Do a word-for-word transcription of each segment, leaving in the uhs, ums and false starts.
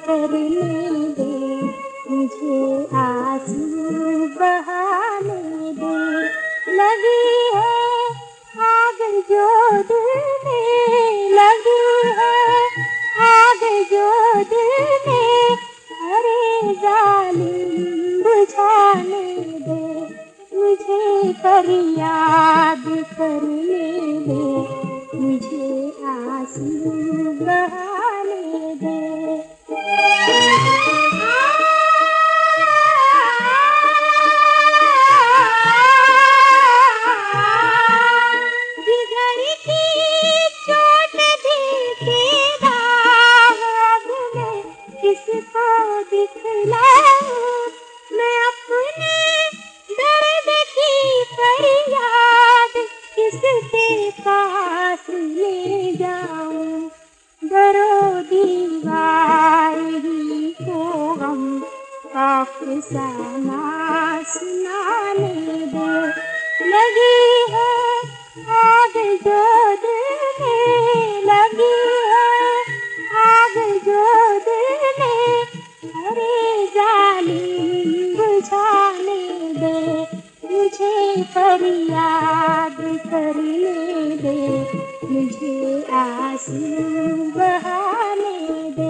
करने दे, मुझे आंसू बहाने दे। लगी है आग जो दिल में, लगी है आग जो दिल में, अरे जालिम बुझाने दे, मुझे फरियाद करने दे, मुझे आंसू बहाने दे। जिगर की चोट दिल के दाग, अब मैं किसको दिखलाऊं, मैं अपने दर्द की फरियाद किसके पास ले जाऊं। दरो दीवार ही को गम का अफसाना सुनाने दे। लगी है आग जो दिल में, लगी है आग जो दिल में, अरे जालिम बुझाने दे, मुझे फरियाद करने दे, मुझे आंसू बहाने दे।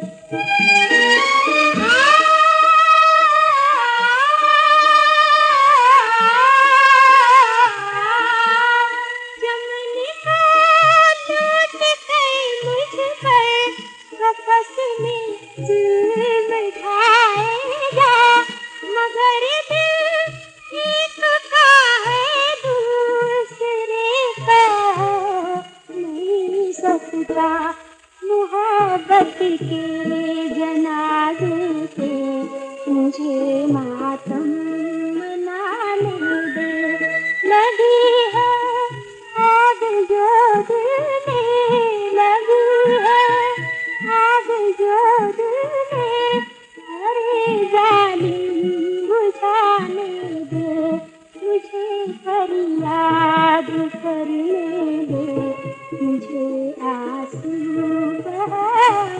चमन का लूट कर मुझ पर कपस में जुल्म ढाएगा, मगर दिल एक का है दूसरे का नहीं सकता। मोहब्बत के जनाजे पे मुझे मातम मनाने दे। लगी है आग जो दिल में, लगी है आग जो दिल में, अरे जालिम बुझाने दे, मुझे फरियाद करने दे, मुझे आंसू बहा